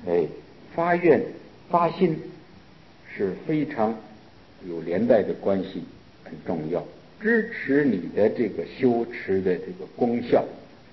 发愿发心是非常有连带的关系，很重要，支持你的这个修持的这个功效。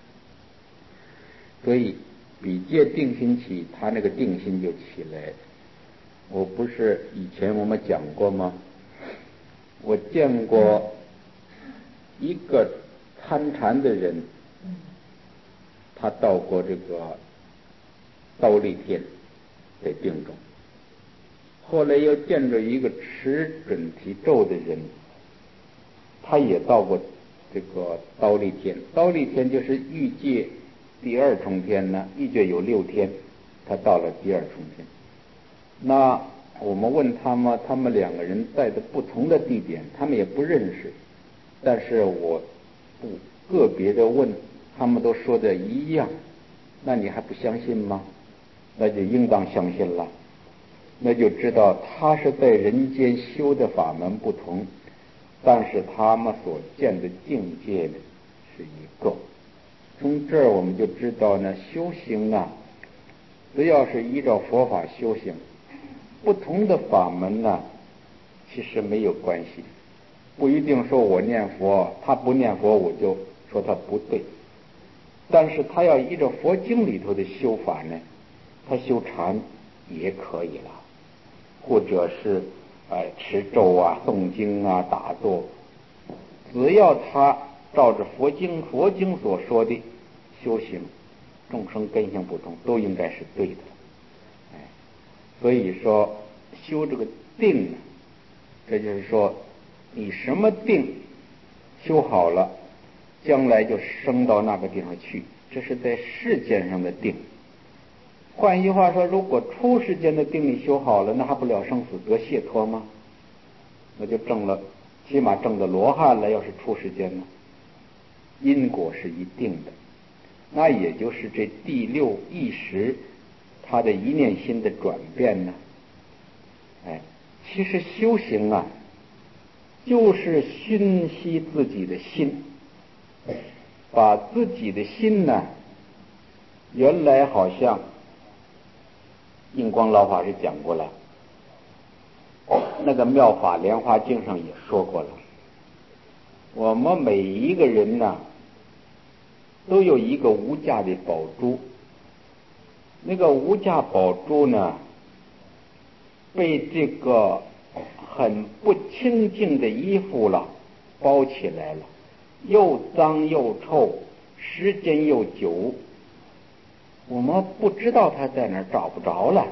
所以比劫定心起，他那个定心就起来。我不是以前我们讲过吗？我见过一个参禅的人，他到过这个忉利天在定中，后来又见着一个持准提咒的人，他也到过这个忉利天。忉利天就是欲界第二重天呢，欲界有6天，他到了第2重天。那我们问他们2个人在的不同的地点，他们也不认识，但是我不个别的问，他们都说的一样，那你还不相信吗？那就应当相信了，那就知道他是在人间修的法门不同，但是他们所见的境界呢是一个。从这儿我们就知道呢，修行啊，只要是依照佛法修行，不同的法门呢，其实没有关系，不一定说我念佛，他不念佛，我就说他不对。但是他要依照佛经里头的修法呢，他修禅也可以了，或者是持咒啊、诵经啊、打坐，只要他照着佛经所说的修行，众生根性不同，都应该是对的。所以说修这个定呢，这就是说你什么定修好了，将来就升到那个地方去，这是在世间上的定。换一句话说，如果出世间的定力修好了，那还不了生死得解脱吗？那就起码证的罗汉了。要是出世间呢，因果是一定的，那也就是这第6意识他的一念心的转变呢。其实修行啊，就是熏习自己的心，把自己的心呢，原来好像印光老法师讲过了，那个《妙法莲华经》上也说过了，我们每一个人呢，都有一个无价的宝珠，那个无价宝珠呢，被这个很不清净的衣服了包起来了，又脏又臭，时间又久，我们不知道他在哪儿，找不着了。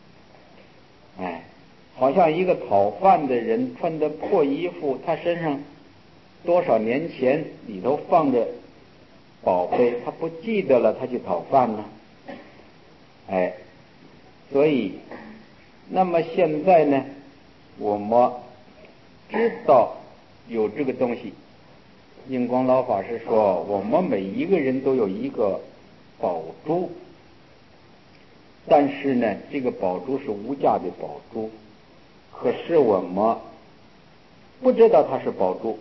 好像一个讨饭的人穿的破衣服，他身上多少年前里头放着宝贝，他不记得了，他去讨饭呢。所以那么现在呢，我们知道有这个东西。印光老法师说，我们每一个人都有一个宝珠，但是呢，这个宝珠是无价的宝珠，可是我们不知道它是宝珠。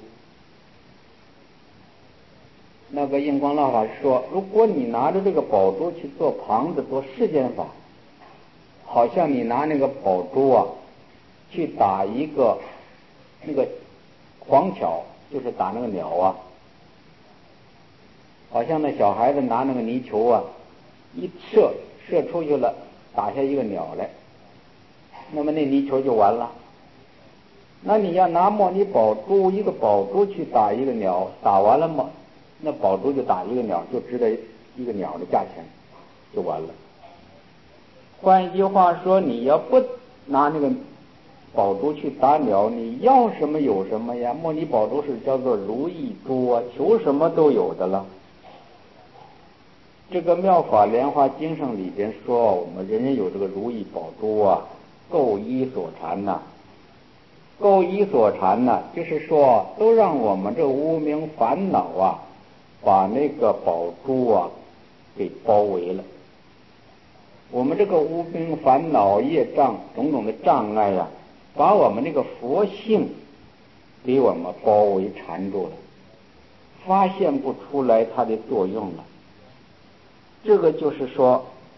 那个印光老法师说，如果你拿着这个宝珠去做旁子做世间法，好像你拿那个宝珠啊去打一个那个黄巧，就是打那个鸟啊，好像那小孩子拿那个泥球啊一射出去了，打下一个鸟来，那么那泥球就完了。那你要拿莫尼宝珠一个宝珠去打一个鸟，打完了嘛，那宝珠就打一个鸟，就值得一个鸟的价钱，就完了。换一句话说，你要不拿那个宝珠去打鸟，你要什么有什么呀？莫尼宝珠是叫做如意珠啊，求什么都有的了。这个《妙法莲华经》上里边说，我们人人有这个如意宝珠啊，够一所缠呐。够一所缠呢，就是说都让我们这无明烦恼啊，把那个宝珠啊给包围了。我们这个无明烦恼业障种种的障碍啊，把我们这个佛性给我们包围缠住了，发现不出来它的作用了。这个就是说，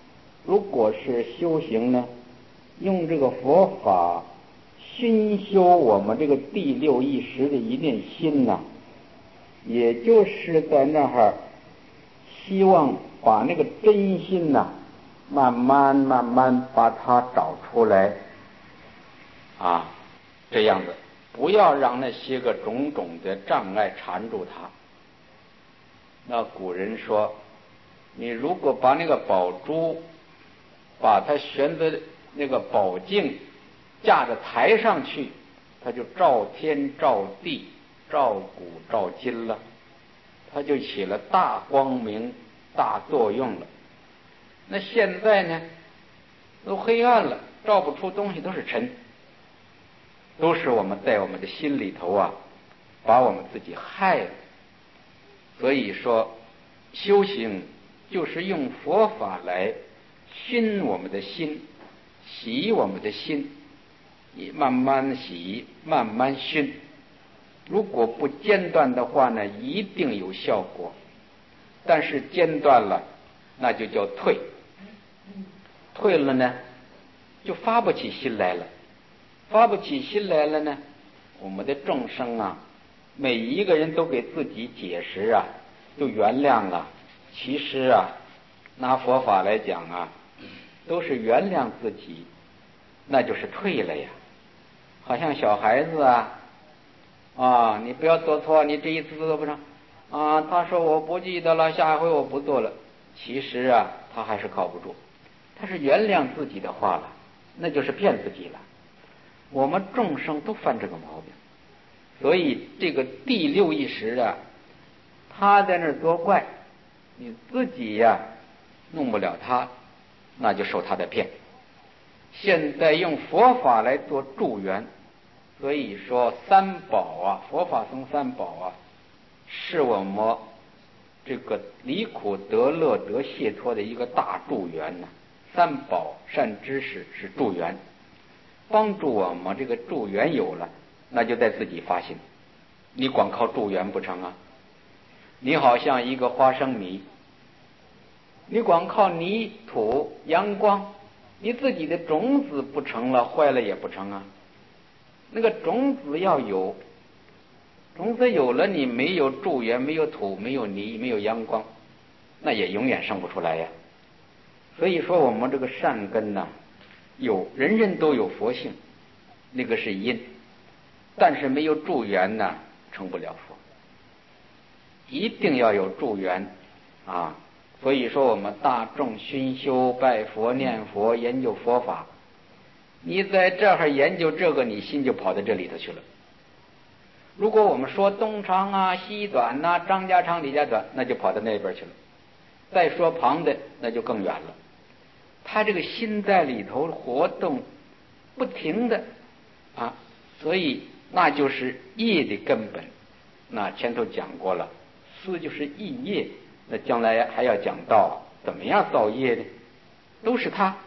如果是修行呢，用这个佛法熏修我们这个第六意识的一念心呐，也就是在那儿希望把那个真心呐，慢慢把它找出来啊，这样子，不要让那些个种种的障碍缠住它。那古人说，你如果把那个宝珠把它悬在那个宝镜架着台上去，它就照天照地照古照今了，它就起了大光明大作用了。那现在呢，都黑暗了，照不出东西，都是尘，都是我们在我们的心里头啊，把我们自己害了。所以说，修行就是用佛法来熏我们的心，洗我们的心，你慢慢洗，慢慢熏。如果不间断的话呢，一定有效果。但是间断了，那就叫退。退了呢，就发不起心来了。发不起心来了呢，我们的众生啊，每一个人都给自己解释啊，就原谅了。其实啊，拿佛法来讲啊，都是原谅自己，那就是退了呀。好像小孩子啊，你不要做错，你这一次做不成啊。他说我不记得了，下一回我不做了。其实啊，他还是靠不住，他是原谅自己的话了，那就是骗自己了。我们众生都犯这个毛病，所以这个第六意识啊，他在那儿作怪，你自己呀弄不了他，那就受他的骗。现在用佛法来做助缘，所以说三宝啊，佛法僧三宝啊，是我们这个离苦得乐得解脱的一个大助缘呢。三宝善知识是助缘，帮助我们这个助缘有了，那就在自己发心。你光靠助缘不成啊？你好像一个花生米，你光靠泥土阳光，你自己的种子不成了，坏了也不成啊。那个种子要有，种子有了，你没有助缘，没有土，没有泥，没有阳光，那也永远生不出来呀。所以说我们这个善根呢，人人都有佛性，那个是因，但是没有助缘呢，成不了佛。一定要有助缘啊！所以说我们大众熏修拜佛念佛研究佛法，你在这儿研究这个，你心就跑到这里头去了。如果我们说东长啊西短啊张家长李家短，那就跑到那边去了。再说旁的，那就更远了。他这个心在里头活动不停的啊，所以那就是业的根本。那前头讲过了，思就是意业，那将来还要讲到怎么样造业呢？都是他。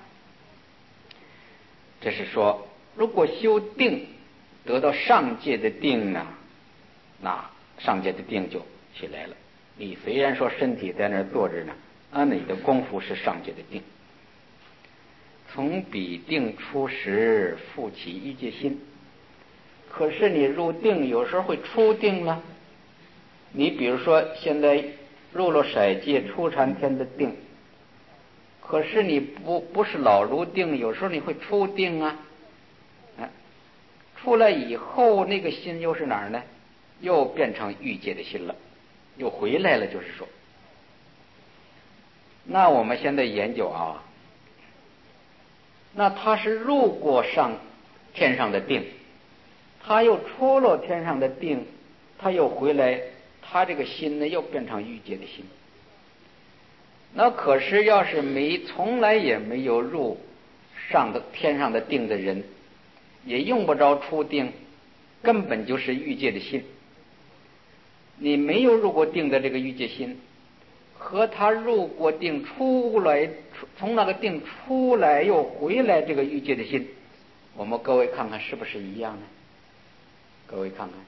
这是说，如果修定得到上界的定呢，那上界的定就起来了。你虽然说身体在那儿坐着呢，你的功夫是上界的定。从彼定出时，复起一界心。可是你入定有时候会出定了。你比如说现在入了色界初禅天的定，可是你不是老入定，有时候你会出定啊。出来以后那个心又是哪儿呢？又变成欲界的心了，又回来了。就是说，那我们现在研究啊，那他是入过上天上的定，他又出了天上的定，他又回来，他这个心呢又变成欲界的心。那可是要是从来也没有入天上的定的人，也用不着出定，根本就是欲界的心。你没有入过定的这个欲界心，和他入过定出来，从那个定出来又回来这个欲界的心，我们各位看看是不是一样呢？各位看看。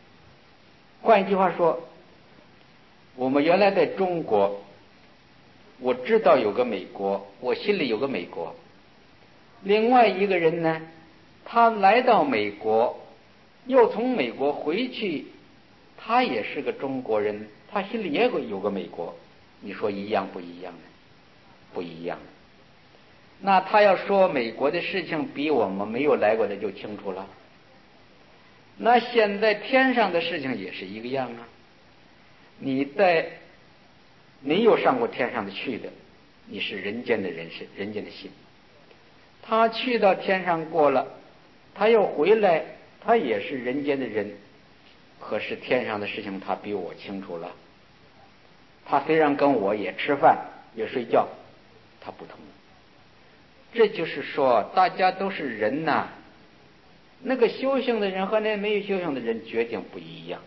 换一句话说，我们原来在中国我知道有个美国，我心里有个美国。另外一个人呢，他来到美国，又从美国回去，他也是个中国人，他心里也有个美国。你说一样不一样呢？不一样。那他要说美国的事情比我们没有来过的就清楚了。那现在天上的事情也是一个样啊。你有上过天上的去的，你是人间的人，是人间的心。他去到天上过了，他又回来，他也是人间的人，可是天上的事情他比我清楚了。他虽然跟我也吃饭也睡觉，他不同。这就是说大家都是人呐，那个修行的人和那没有修行的人决定不一样。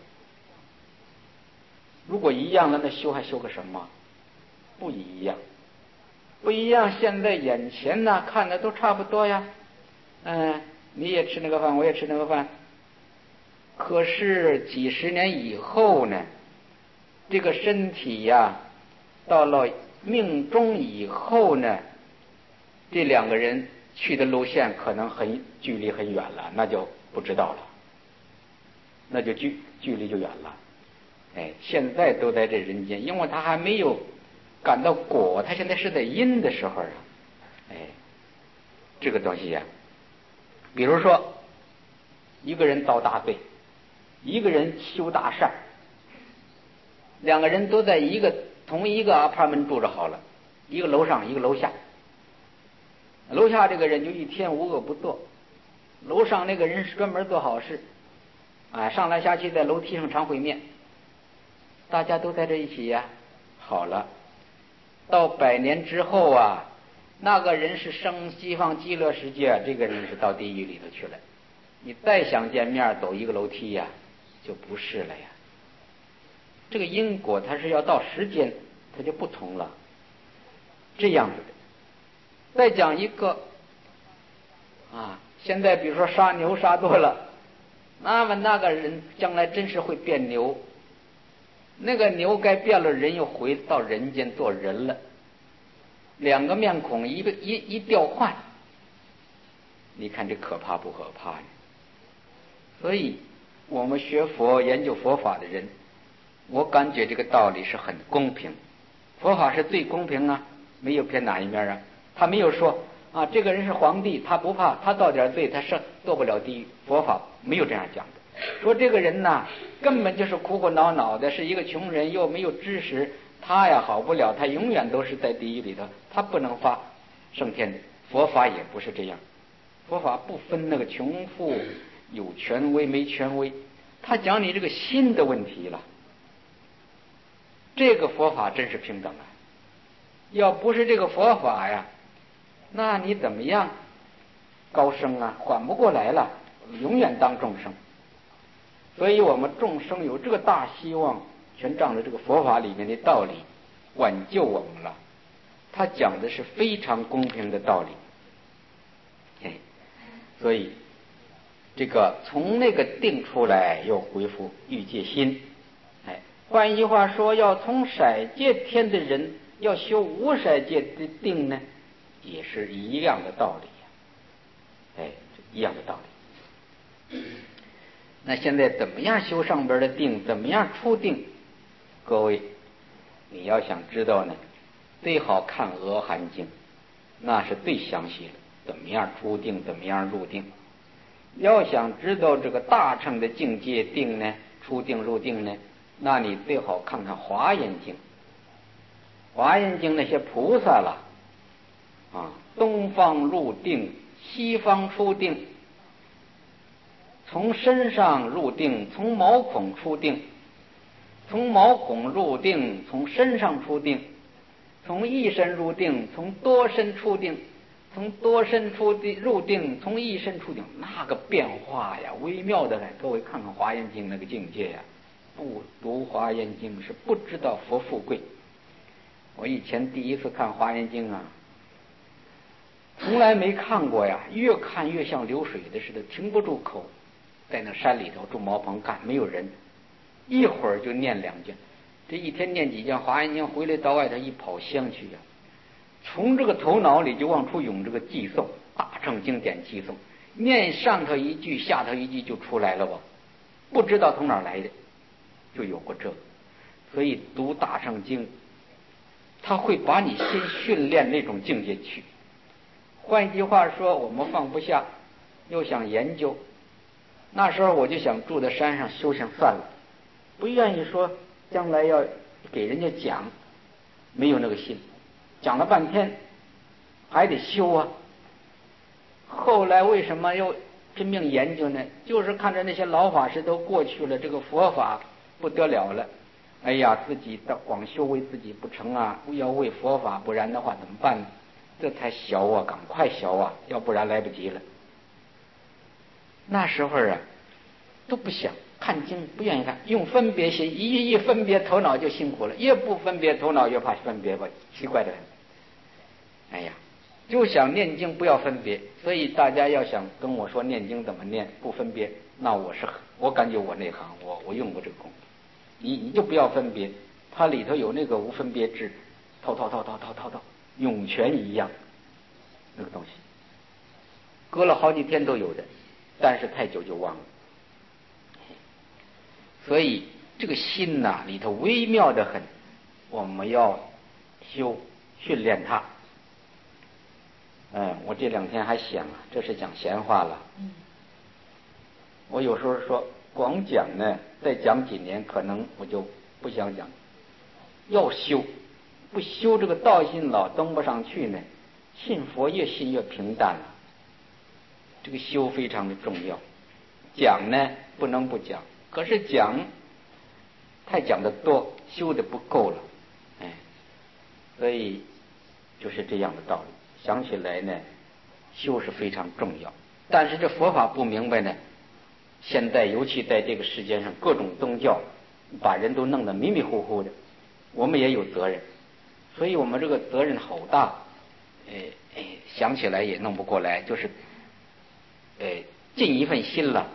如果一样了，那修还修个什么？不一样，不一样。现在眼前呢，看的都差不多呀。你也吃那个饭，我也吃那个饭。可是几十年以后呢，这个身体呀，到了命中以后呢，这两个人去的路线可能距离很远了，那就不知道了，那就距离就远了。现在都在这人间，因为他还没有感到果，他现在是在因的时候啊。这个东西呀，比如说一个人造大罪，一个人修大善，两个人都在同一个apartment住着好了，一个楼上一个楼下。楼下这个人就一天无恶不作，楼上那个人是专门做好事，上来下去在楼梯上常会面，大家都在这一起呀。好了，到100年之后啊，那个人是升西方极乐世界，这个人是到地狱里头去了。你再想见面走一个楼梯呀，就不是了呀。这个因果它是要到时间，它就不同了，这样子的。再讲一个现在比如说杀牛杀多了，那么那个人将来真是会变牛，那个牛该变了人又回到人间做人了，两个面孔一调换，你看这可怕不可怕呢？所以我们学佛研究佛法的人，我感觉这个道理是很公平，佛法是最公平啊，没有偏哪一面啊。他没有说这个人是皇帝，他不怕，他造点罪他是做不了地狱，佛法没有这样讲的。说这个人呐，根本就是苦苦恼恼的，是一个穷人，又没有知识，他呀好不了，他永远都是在地狱里头，他不能发升天的。佛法也不是这样，佛法不分那个穷富，有权威没权威，他讲你这个心的问题了。这个佛法真是平等啊！要不是这个佛法呀，那你怎么样高升啊？缓不过来了，永远当众生。所以我们众生有这个大希望，全仗着这个佛法里面的道理挽救我们了。他讲的是非常公平的道理。所以这个从那个定出来又恢复欲界心。换一句话说，要从色界天的人要修无色界的定呢，也是一样的道理。一样的道理。那现在怎么样修上边的定，怎么样出定？各位，你要想知道呢，最好看《阿含经》，那是最详细的，怎么样出定，怎么样入定。要想知道这个大乘的境界定呢，出定入定呢，那你最好看看《华严经》。《华严经》那些菩萨了东方入定，西方出定，从身上入定，从毛孔出定，从毛孔入定，从身上出定，从一身入定，从多身出定，从多身入定，从一身出定，那个变化呀，微妙的来。各位看看《华严经》那个境界呀，不读《华严经》是不知道佛富贵。我以前第一次看《华严经》从来没看过呀，越看越像流水的似的，停不住口。在那山里头住茅棚干，没有人，一会儿就念2句， 这一天念几遍《华严经》，回来到外头一跑香去呀，从这个头脑里就往出涌这个偈颂，大乘经典偈颂，念上头一句下头一句就出来了吧，不知道从哪儿来的，就有过这个。所以读大乘经，他会把你先训练那种境界去。换一句话说，我们放不下，又想研究，那时候我就想住在山上修行算了，不愿意说将来要给人家讲，没有那个心，讲了半天还得修啊。后来为什么又拼命研究呢？就是看着那些老法师都过去了，这个佛法不得了了，哎呀，自己的光修为自己不成啊，要为佛法，不然的话怎么办呢？这才学啊，赶快学啊，要不然来不及了。那时候啊，都不想看经，不愿意看，用分别心，一分别头脑就辛苦了，越不分别头脑越怕分别吧，奇怪的很。哎呀，就想念经不要分别，所以大家要想跟我说念经怎么念不分别，那我感觉我内行，我用过这个功夫。你就不要分别，它里头有那个无分别智，滔，涌泉一样那个东西，隔了好几天都有的，但是太久就忘了。所以这个心呐，里头微妙的很，我们要训练它。我这两天还想啊，这是讲闲话了。我有时候说光讲呢，再讲几年可能我就不想讲，要修，不修这个道心老登不上去呢，信佛越信越平淡了。这个修非常的重要，讲呢不能不讲，可是讲太讲的多，修的不够了，所以就是这样的道理。想起来呢，修是非常重要，但是这佛法不明白呢，现在尤其在这个世界上，各种宗教把人都弄得迷迷糊糊的，我们也有责任，所以我们这个责任好大，想起来也弄不过来，就是尽一份心了。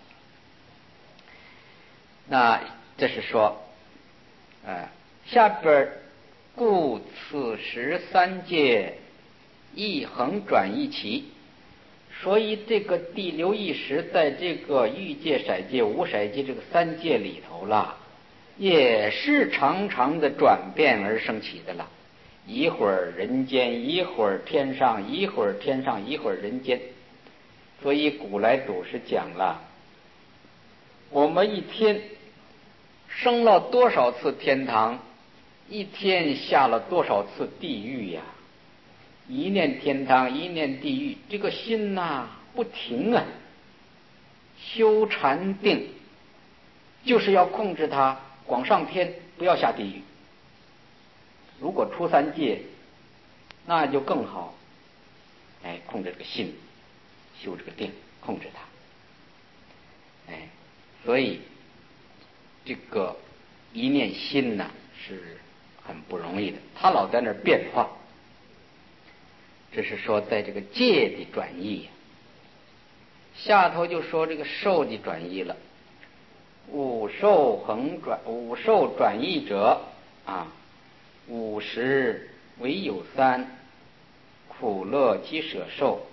那这是说，下边故此时三界一横转一齐，所以这个第六意识在这个欲界、色界、无色界这个三界里头啦，也是常常的转变而升起的了。一会儿人间，一会儿天上，一会儿天上，一会儿人间。所以古来祖师讲了，我们一天升了多少次天堂，一天下了多少次地狱呀？一念天堂，一念地狱，这个心呐不停啊。修禅定就是要控制它，光上天，不要下地狱。如果出三界，那就更好。控制这个心，修这个定，控制它。所以这个一念心呢是很不容易的，它老在那儿变化。这是说在这个界的转移，下头就说这个受的转移了。五受转移者五十唯有三，苦乐及舍受。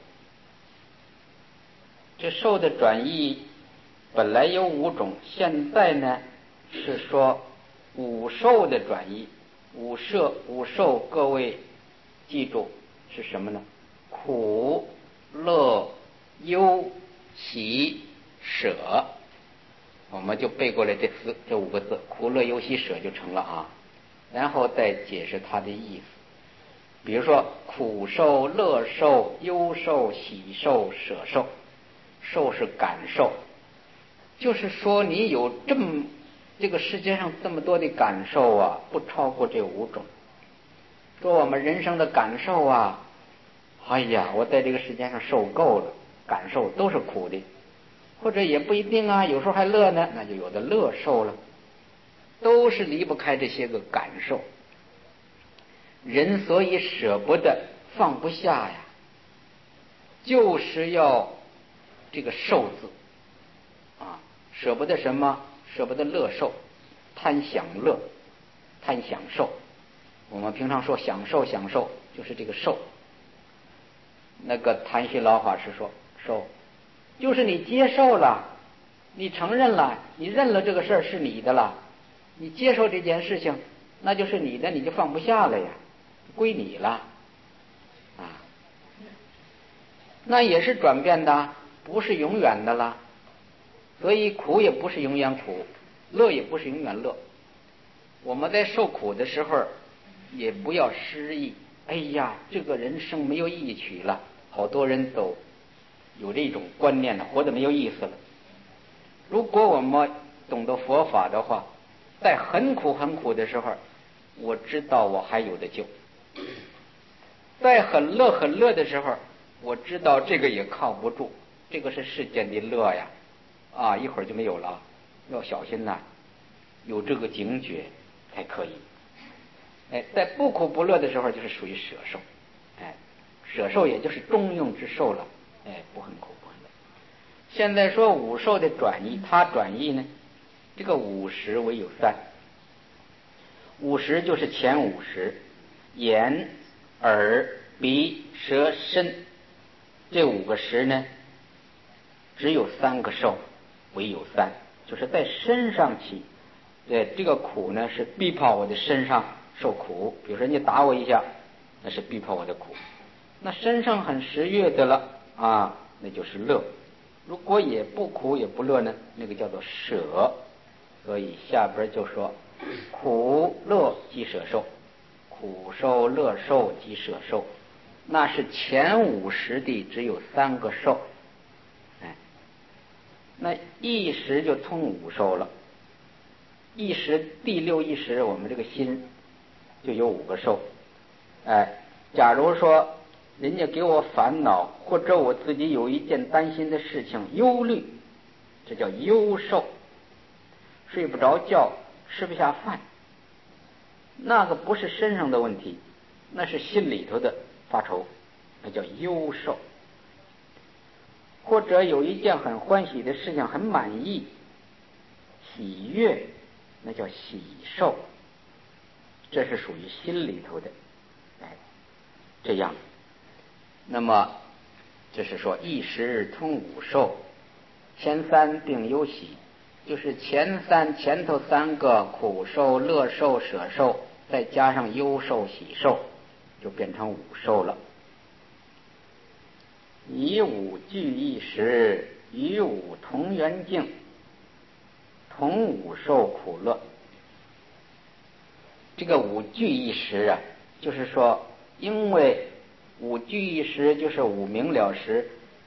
这受的转移本来有五种，现在呢是说五受的转移。五受各位记住是什么呢？苦乐忧喜舍，我们就背过来这五个字，苦乐忧喜舍就成了啊。然后再解释它的意思，比如说苦受、乐受、忧受、喜受、舍受。受是感受，就是说你有这个世界上这么多的感受啊，不超过这五种。说我们人生的感受啊，哎呀，我在这个世界上受够了，感受都是苦的，或者也不一定啊，有时候还乐呢，那就有的乐受了，都是离不开这些个感受。人所以舍不得放不下呀，就是要这个受字舍不得什么？舍不得乐受，贪享乐， 贪享受。我们平常说享受享受，就是这个受。那个谭旭老法师说，受就是你接受了，你承认了，你认了这个事儿是你的了，你接受这件事情，那就是你的，你就放不下了呀，归你了啊。那也是转变的，不是永远的了。所以苦也不是永远苦，乐也不是永远乐。我们在受苦的时候也不要失意，哎呀，这个人生没有意趣了。好多人都有这种观念了，活得没有意思了。如果我们懂得佛法的话，在很苦很苦的时候，我知道我还有的救；在很乐很乐的时候，我知道这个也靠不住，这个是世间的乐呀，啊，一会儿就没有了，要小心呐，有这个警觉才可以。哎，在不苦不乐的时候，就是属于舍受，哎，舍受也就是中庸之受了，哎，不很苦不很乐。现在说五受的转移，它转移呢，这个50为有3，50就是前50，眼、耳、鼻、舌、身，这5个识呢，只有3个受为有3，就是在身上起。对，这个苦呢是逼迫我的身上受苦，比如说你打我一下，那是逼迫我的苦。那身上很食悦的了啊，那就是乐。如果也不苦也不乐呢，那个叫做舍。所以下边就说苦乐即舍受，苦受乐受即舍受，那是前50的只有3个受。哎，那一时就通5受了。一时第6意识，我们这个心就有5个受。哎，假如说人家给我烦恼，或者我自己有一件担心的事情忧虑，这叫忧受。睡不着觉，吃不下饭，那个不是身上的问题，那是心里头的发愁，那叫忧受。或者有一件很欢喜的事情很满意，喜悦，那叫喜受，这是属于心里头的。哎，这样，那么这是说一时通5受，前3并忧喜，就是前头3个苦受、乐受、舍受，再加上忧受、喜受，就变成5受了。以5俱一时，与5同缘境，同5受苦乐。这个5俱一时啊，就是说，因为5俱一时就是5明了时，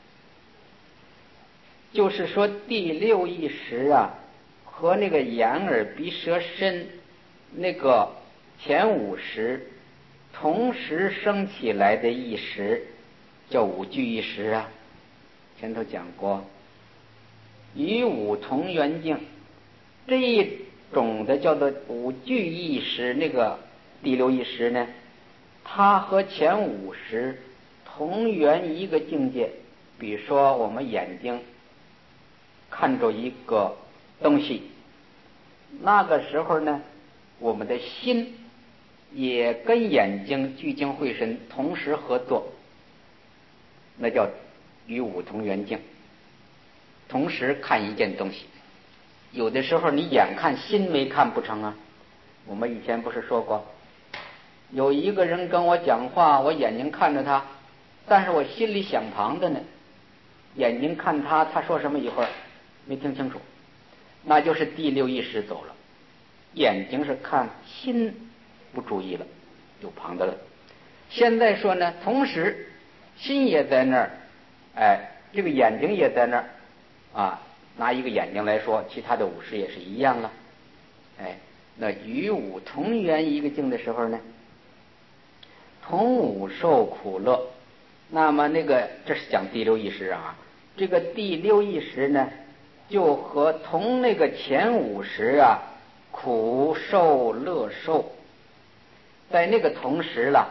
就是说第6意识啊，和那个眼耳鼻舌身那个前5识同时升起来的意识，叫5俱一时啊。前头讲过，与5同缘境，这一种的叫做5俱意识，那个第6意识呢，它和前5识同缘一个境界。比如说我们眼睛看着一个东西，那个时候呢，我们的心也跟眼睛聚精会神同时合作，那叫与5同缘境，同时看一件东西。有的时候你眼看心没看不成啊。我们以前不是说过，有一个人跟我讲话，我眼睛看着他，但是我心里想旁的呢，眼睛看他，他说什么一会儿没听清楚，那就是第6意识走了。眼睛是看，心不注意了，有旁的了。现在说呢，同时心也在那儿，哎，这个眼睛也在那儿啊。拿一个眼睛来说，其他的5识也是一样了。哎，那与5同缘一个境的时候呢，同5受苦乐。那么那个这是讲第6意识啊，这个第6意识呢，就和同那个前5识啊，苦受乐受，在那个同时了。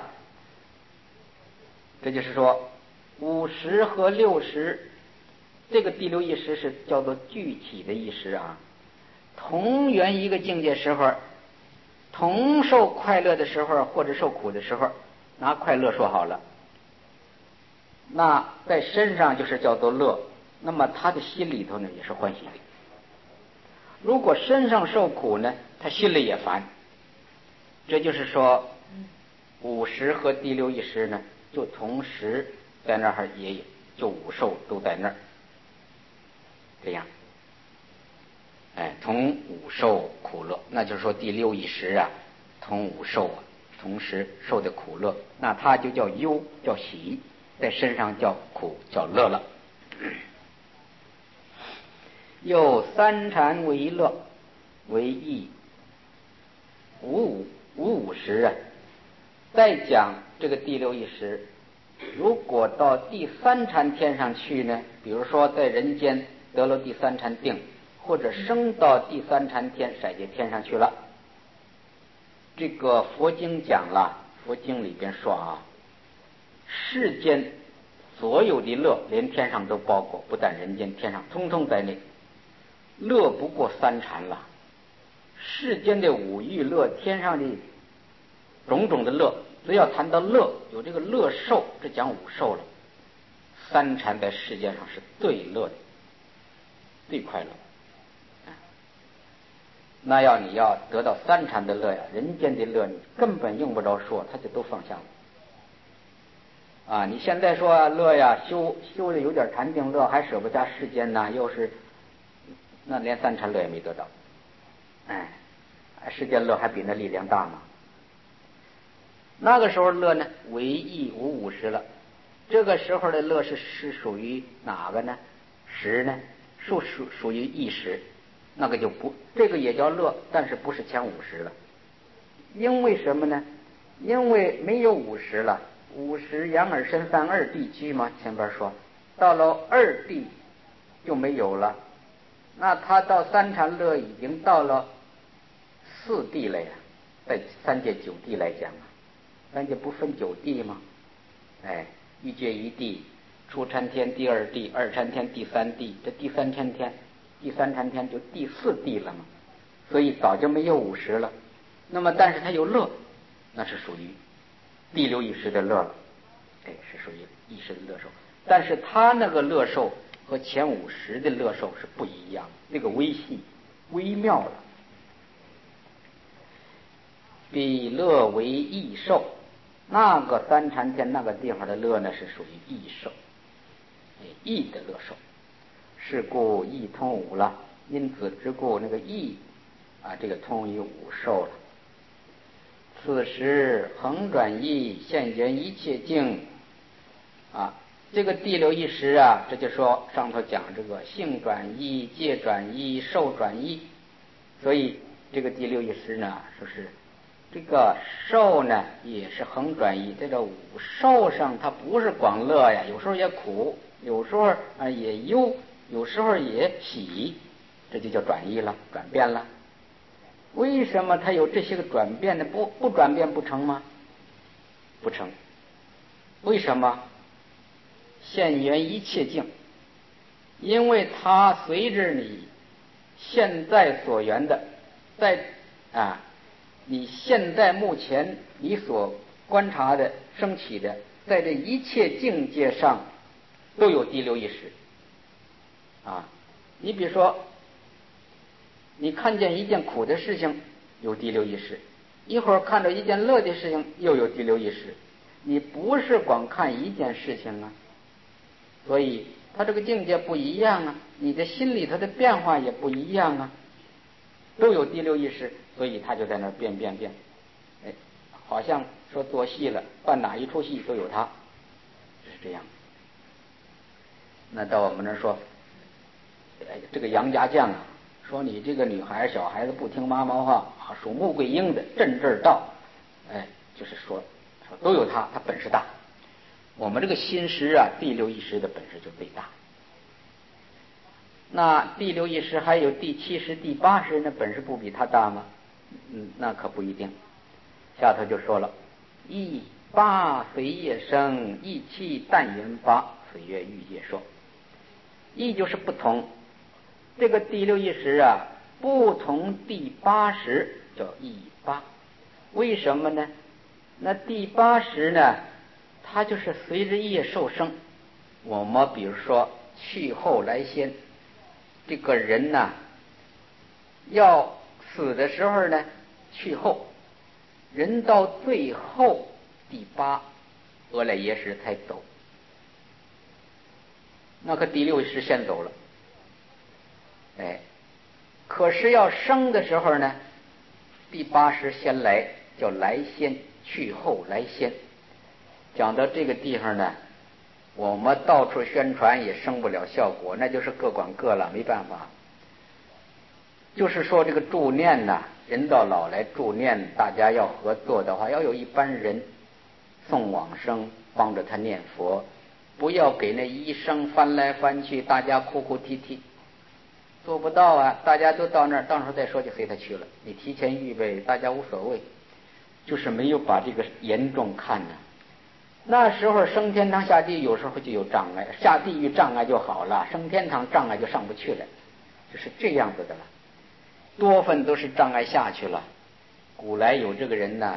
这就是说5识和6识，这个第6意识是叫做具体的意识啊。同缘一个境界时候， 同受快乐的时候或者受苦的时候，拿快乐说好了，那在身上就是叫做乐，那么他的心里头呢也是欢喜的。如果身上受苦呢，他心里也烦。这就是说五识和第六意识呢就同时在那儿，也就五受都在那儿，这样同五受苦乐，那就是说第六意识啊同五受啊同时受的苦乐，那它就叫忧叫喜，在身上叫苦叫乐了。又三禅为乐为意五识啊。再讲这个第六意识，如果到第三禅天上去呢，比如说在人间得了第三禅定，或者升到第三禅天色界天上去了，这个佛经讲了，佛经里边说啊，世间所有的乐连天上都包括，不但人间天上通通在内，乐不过三禅了。世间的五欲乐，天上的种种的乐，只要谈到乐，有这个乐受，这讲五受了。三禅在世界上是最乐的，最快乐。那你要得到三禅的乐呀，人间的乐你根本用不着说，他就都放下了。你现在说乐呀，修的有点禅定乐，还舍不下世间呢，又是那连三禅乐也没得到。世间乐还比那力量大吗？那个时候乐呢，为意无五识了。这个时候的乐是属于哪个呢？识呢？属于意识，那个就不，这个也叫乐，但是不是前五识了。因为什么呢？因为没有五识了。五识阳耳身三二地居嘛，前边说到了二地就没有了。那他到三禅乐已经到了四地了呀，在三界九地来讲啊，三界不分九地吗？一界一地，初禅天第二地，二禅天第三地，这第三禅天就第四地了嘛，所以早就没有五识了。那么但是他有乐，那是属于第六意识的乐了，是属于意识的乐受。但是他那个乐受和前五识的乐受是不一样，那个微细微妙了。比乐为意受，那个三禅天那个地方的乐呢是属于意受，意的乐受，是故意通五了。因此之故，那个意这个通于五受了。此时恒转意，现缘一切境这个第六意识啊，这就说上头讲这个性转意、界转意、受转意，所以这个第六意识呢，说是这个受呢也是恒转意，在这五受上它不是光乐呀，有时候也苦，有时候也忧，有时候也喜，这就叫转意了，转变了。为什么它有这些个转变呢？不转变不成吗？不成。为什么？现缘一切境，因为它随着你现在所缘的，在你现在目前你所观察的升起的，在这一切境界上都有第六意识你比如说你看见一件苦的事情有第六意识，一会儿看到一件乐的事情又有第六意识，你不是光看一件事情所以它这个境界不一样你的心里头的变化也不一样都有第六意识，所以它就在那变，好像说做戏了，办哪一出戏都有它，是这样。那到我们那说这个杨家将说你这个女孩小孩子不听妈妈话属穆桂英的镇这儿道，就是说都有它本事大。我们这个心识第六意识的本事就最大。那第六意识还有第七识、第八识，那本事不比它大吗？那可不一定。下头就说了，意八随业生，意气但缘八，随月欲界说。意就是不同，这个第六意识不同第八识叫意八， 为什么呢？那第八识呢，它就是随着业受生。我们比如说去后来先，这个人呢要死的时候呢去后，人到最后第八阿赖耶识才走，那个第六识先走了。可是要生的时候呢，第八识先来，叫来先，去后来先。讲到这个地方呢，我们到处宣传也生不了效果，那就是各管各了，没办法。就是说这个助念呐，人到老来助念，大家要合作的话，要有一般人送往生，帮着他念佛，不要给那医生翻来翻去，大家哭哭啼啼，做不到啊！大家都到那儿，到时候再说就随他去了。你提前预备，大家无所谓，就是没有把这个严重看呢。那时候升天堂下地狱有时候就有障碍，下地狱障碍就好了，升天堂障碍就上不去了，就是这样子的了。多分都是障碍下去了。古来有这个人呢，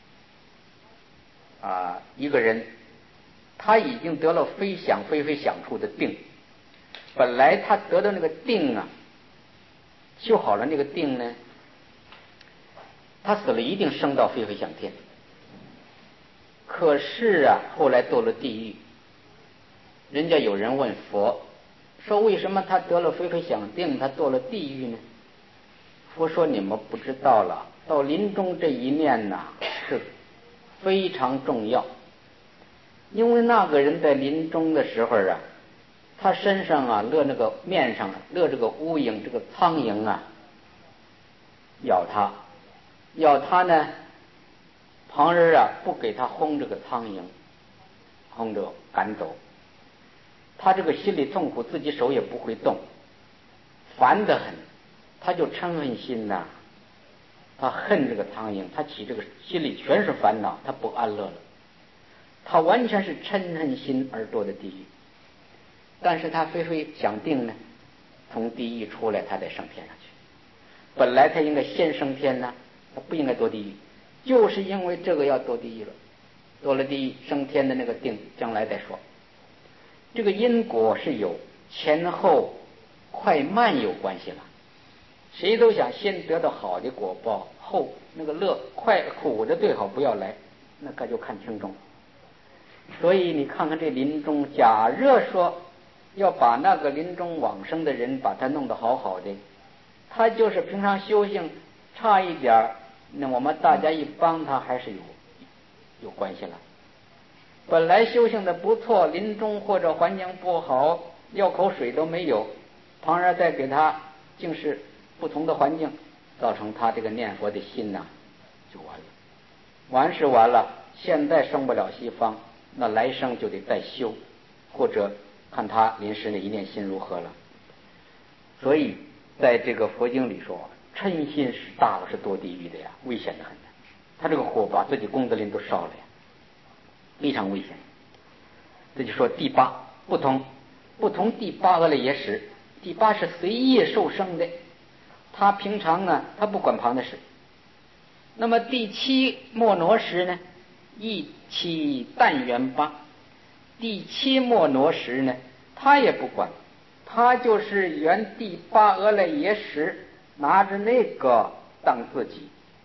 一个人他已经得了非想非非想处的定，本来他得到那个定啊，修好了那个定呢，他死了一定升到非非想天。可是啊，后来堕了地狱。人家有人问佛说，为什么他得了非非想定，他堕了地狱呢？佛说你们不知道了，到临终这一念呐是非常重要。因为那个人在临终的时候啊，他身上啊勒那个面上勒这个乌蝇，这个苍蝇啊咬他呢，旁人啊不给他轰这个苍蝇，轰着赶走，他这个心里痛苦，自己手也不会动，烦得很，他就嗔恨心呐，他恨这个苍蝇，他起这个心里全是烦恼，他不安乐了，他完全是嗔恨心而堕的地狱。但是他非非想定呢，从地狱出来，他得升天上去。本来他应该先升天呢，他不应该堕地狱，就是因为这个要堕地狱了。堕了地狱升天的那个定，将来再说。这个因果是有前后快慢有关系了。谁都想先得到好的果报，后那个快苦的最好不要来，那可就看轻重。所以你看看这临终，假若说要把那个临终往生的人把他弄得好好的，他就是平常修行差一点，那我们大家一帮他还是有关系了。本来修行的不错，临终或者环境不好，要口水都没有，旁人再给他竟是不同的环境，造成他这个念佛的心呐就完了。完是完了，现在升不了西方，那来生就得再修，或者看他临时那一念心如何了。所以在这个佛经里说，嗔心是大了是堕地狱的呀，危险的很的。他这个火把自己功德林都烧了呀，非常危险。这就说第八不同第八阿赖耶识，第八是随业受生的，他平常呢他不管旁的事。那么第七莫罗识呢，一七但缘八，第七莫罗识呢他也不管，他就是原第八阿赖耶识，拿着那个当自己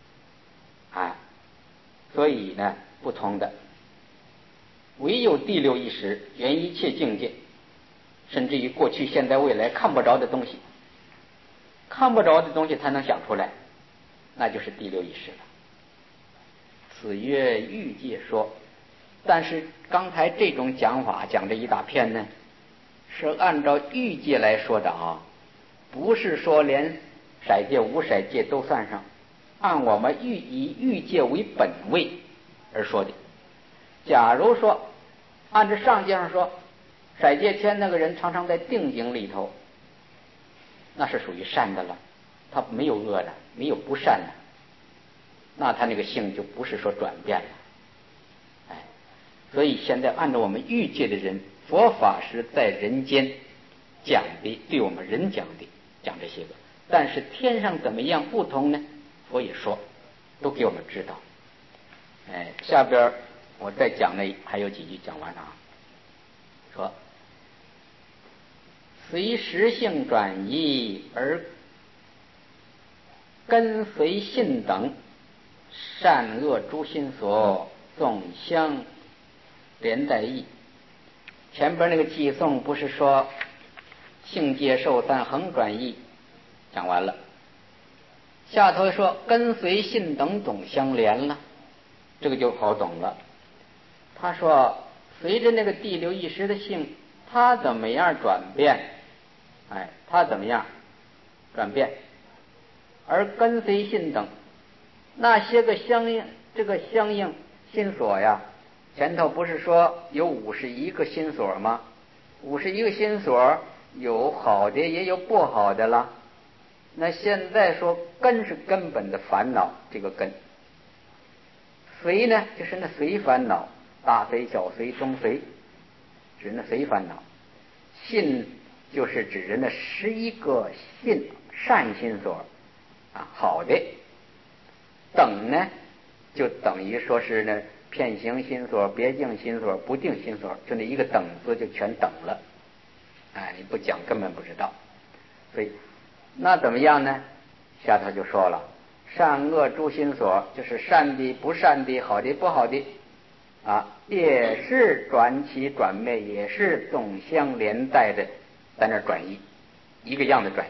所以呢不同的。唯有第六意识原一切境界，甚至于过去现在未来看不着的东西，才能想出来，那就是第六意识了。此曰欲界说。但是刚才这种讲法讲这一大片呢，是按照欲界来说的不是说连色界无色界都算上，按我们以欲界为本位而说的。假如说按照上界上说，色界天那个人常常在定境里头，那是属于善的了，他没有恶的，没有不善的，那他那个性就不是说转变了。所以现在按照我们欲界的人，佛法是在人间讲的，对我们人讲这些个。但是天上怎么样不同呢？佛也说，都给我们知道。 下边我再讲的还有几句讲完了啊。说随实性转移而跟随性等，善恶诸心所总相连带义。前边那个寄颂不是说性界受三恒转移，讲完了。下头说跟随性等总相连了，这个就好懂了。他说随着那个第六意识的性，它怎么样转变？它怎么样转变？而跟随性等那些个相应心所呀，前头不是说有51个心所吗？51个心所有好的也有不好的了。那现在说根是根本的烦恼，这个根。随呢就是那随烦恼，大随小随中随，指那随烦恼。信就是指着那11个信善心所好的。等呢就等于说是呢遍行心所、别境心所、不定心所，就那一个等字就全等了。你不讲根本不知道。所以那怎么样呢？下头就说了，善恶诸心所，就是善的不善的，好的不好的也是转起转灭，也是总相连带的在那转移，一个样的转移。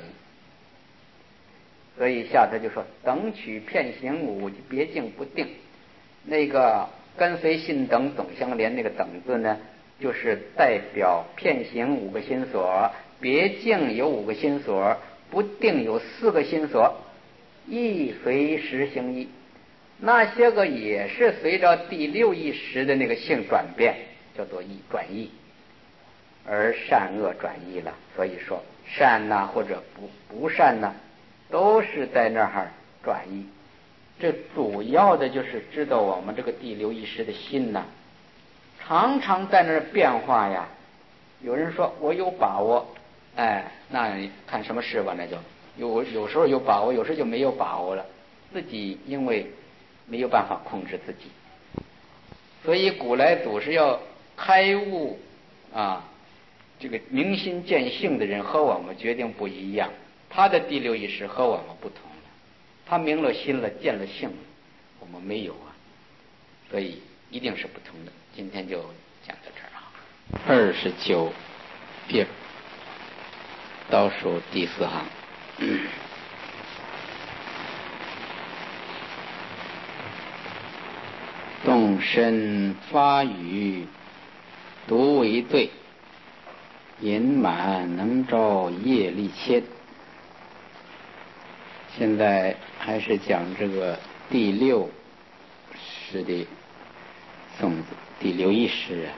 所以下头就说等取遍行五别境不定，那个跟随性等总相连那个等字呢，就是代表遍行5个心所，别境有5个心所，不定有4个心所，亦随时行义。那些个也是随着第六意识的那个性转变，叫做转移，而善恶转移了。所以说善呐或者不善呐，都是在那儿转移。这主要的就是知道我们这个第六意识的心呐，常常在那儿变化呀。有人说我有把握，那看什么事吧，那就有时候有把握，有时候就没有把握了。自己因为没有办法控制自己，所以古来祖师要开悟这个明心见性的人和我们决定不一样。他的第六意识和我们不同了，他明了心了，见了性了，我们没有所以一定是不同的。今天就讲到这儿29页倒数第4行。动身发语独为对，隐满能招业力牵。现在还是讲这个第六识的颂子，第六意识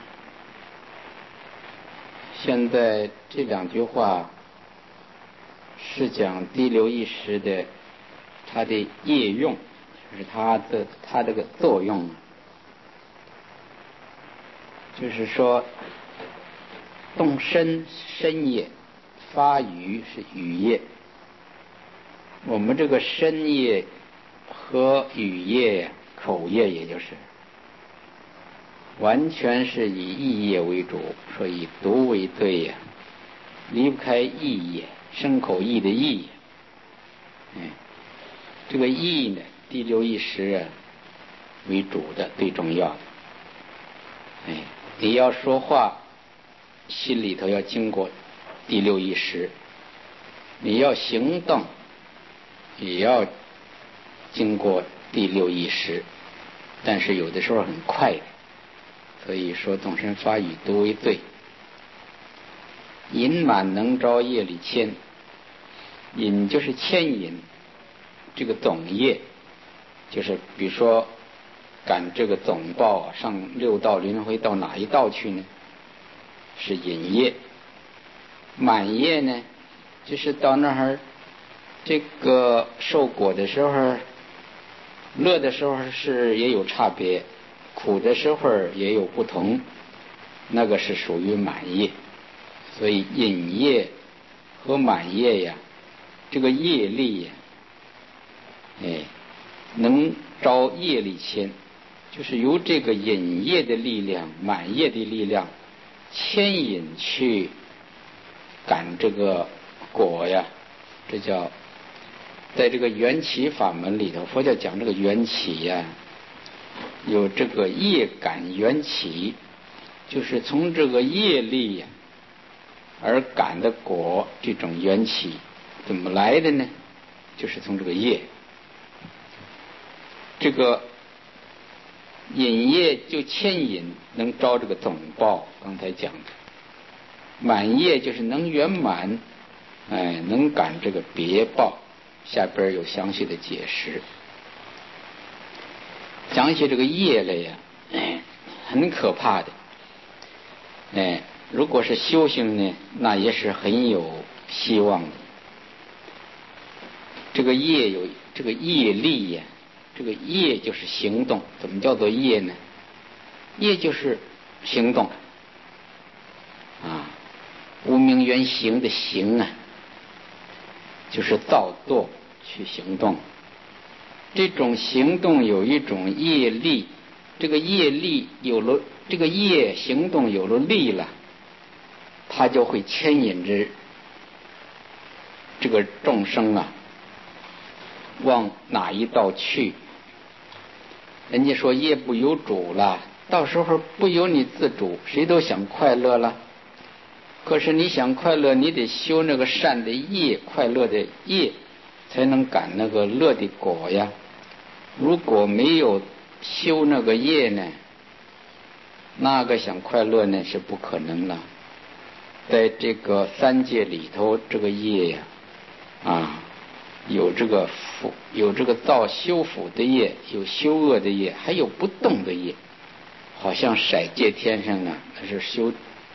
现在这2句话是讲第六意识的它的业用，就是它这个作用。就是说动身业，发语是语业。我们这个身业和语业口业，也就是完全是以意业为主，所以独为对离不开意业，身口意的意。这个意呢，第六意识为主的，最重要的。你要说话，心里头要经过第六意识；你要行动，也要经过第六意识。但是有的时候很快的，所以说动身发语独为对。隐满能招业力牵，引就是牵引，这个总业就是比如说赶这个总报上6道轮回到哪一道去呢？是引业。满业呢，就是到那儿这个受果的时候，乐的时候是也有差别，苦的时候也有不同，那个是属于满业。所以引业和满业呀，这个业力能招业力牵。 就是由这个引业的力量、满业的力量牵引去赶这个果呀，这叫在这个缘起法门里头，佛教讲这个缘起呀，有这个业感缘起，就是从这个业力呀而感的果，这种缘起怎么来的呢？就是从这个业，这个引业就牵引能招这个总报，刚才讲的满业就是能圆满，能感这个别报，下边有详细的解释。讲起这个业来呀，很可怕的，如果是修行呢，那也是很有希望的。这个业有这个业力呀，这个业就是行动。怎么叫做业呢？业就是行动啊，无名缘行的行啊，就是造作去行动。这种行动有一种业力，这个业力有了，这个业行动有了力了，它就会牵引着这个众生啊往哪一道去。人家说业不由主了，到时候不由你自主，谁都想快乐了。可是你想快乐，你得修那个善的业，快乐的业，才能感那个乐的果呀。如果没有修那个业呢，那个想快乐呢是不可能了。在这个三界里头，这个业呀，有这个福，有这个造修福的业，有修恶的业，还有不动的业。好像色界天上啊，那是修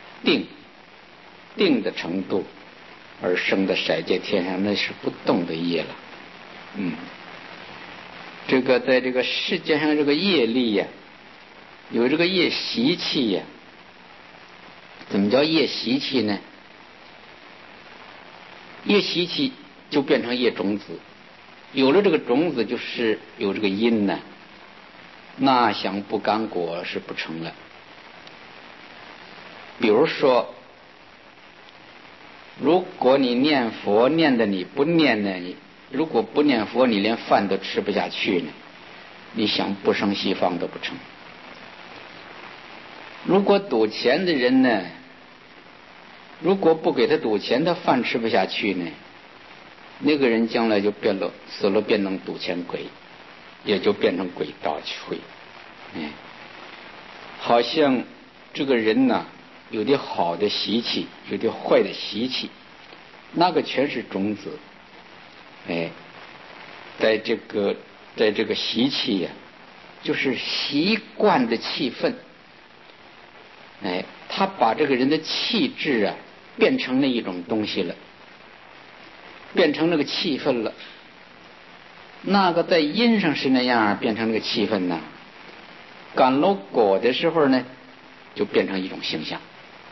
定的程度而生的色界天上，那是不动的业了。这个在这个世界上，这个业力呀，有这个业习气呀。怎么叫业习气呢？业习气就变成业种子，有了这个种子，就是有这个因呢，那想不感果是不成了。比如说，如果你念佛念的你不念呢，如果不念佛，你连饭都吃不下去呢，你想不生西方都不成。如果赌钱的人呢，如果不给他赌钱，他饭吃不下去呢，那个人将来就变了，死了变成赌钱鬼，也就变成鬼道去会。好像这个人呢，有的好的习气，有的坏的习气，那个全是种子。在这个习气呀，就是习惯的气氛。他把这个人的气质啊变成那一种东西了，变成那个气氛了。那个在因上是那样，变成那个气氛呢，感了果的时候呢，就变成一种形象。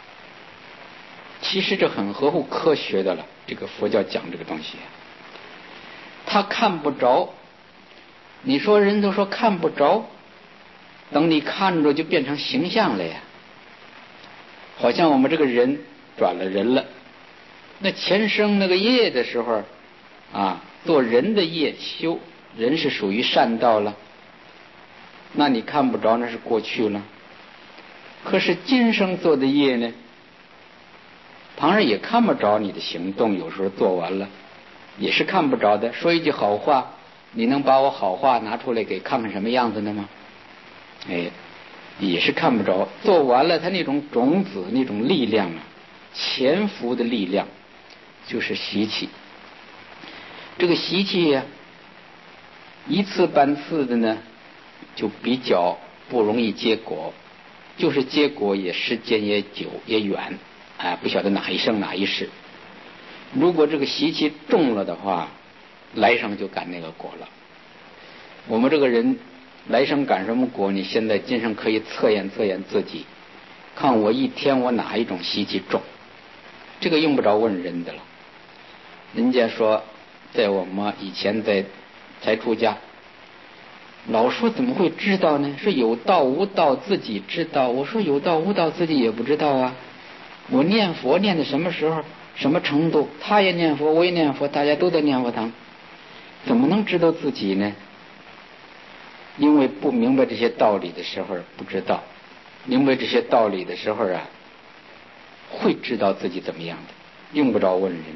其实这很合乎科学的了，这个佛教讲这个东西，他看不着。你说人都说看不着，等你看着就变成形象了呀。好像我们这个人转了人了，那前生那个业的时候做人的业修，人是属于善道了，那你看不着，那是过去了。可是今生做的业呢，旁人也看不着你的行动，有时候做完了也是看不着的。说一句好话，你能把我好话拿出来给看看什么样子的吗？也是看不着。做完了，他那种种子，那种力量啊，潜伏的力量，就是习气。这个习气呀，一次半次的呢，就比较不容易结果，就是结果也时间也久也远，不晓得哪一生哪一世。如果这个习气重了的话，来生就感那个果了。我们这个人来生感什么果？你现在今生可以测验测验自己，看我一天我哪一种习气重，这个用不着问人的了。人家说，在我们以前才出家， 老说怎么会知道呢？说有道无道自己知道。我说有道无道自己也不知道啊。我念佛念的什么时候什么程度，他也念佛我也念佛，大家都在念佛堂，怎么能知道自己呢？因为不明白这些道理的时候不知道，明白这些道理的时候啊，会知道自己怎么样的，用不着问人。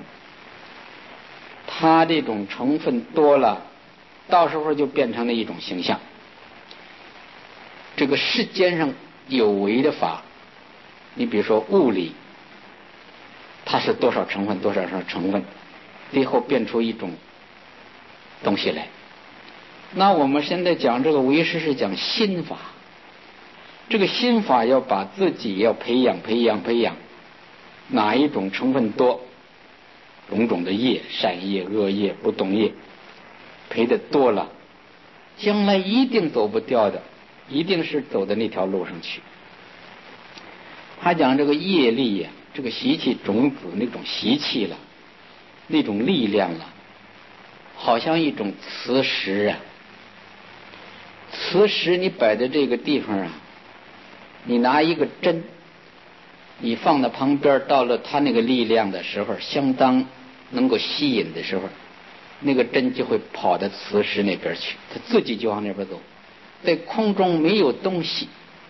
他这种成分多了，到时候就变成了一种形象。这个世间上有为的法，你比如说物理，它是多少成分多少成分，最后变出一种东西来。那我们现在讲这个唯识是讲心法，这个心法要把自己要培养，哪一种成分多，种种的业，善业恶业不动业，培的多了，将来一定走不掉的，一定是走的那条路上去。他讲这个业力呀，这个习气种子那种习气了，那种力量了，好像一种磁石啊。磁石你摆在这个地方啊，你拿一个针，你放在旁边，到了它那个力量的时候，相当能够吸引的时候，那个针就会跑到磁石那边去，它自己就往那边走，在空中没有东西，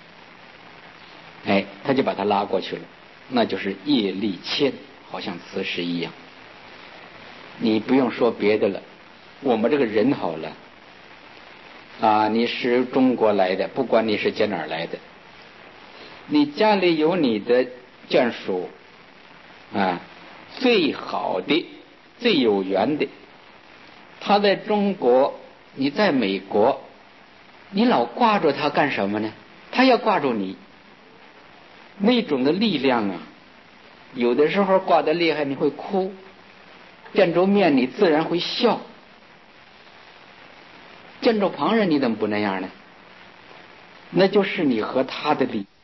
它就把它拉过去了，那就是业力牵，好像磁石一样。你不用说别的了，我们这个人好了啊，你是中国来的，不管你是在哪儿来的，你家里有你的眷属啊，最好的最有缘的，他在中国你在美国，你老挂住他干什么呢？他要挂住你，那种的力量啊，有的时候挂得厉害你会哭，见着面你自然会笑，见着旁人你怎么不那样呢？那就是你和他的力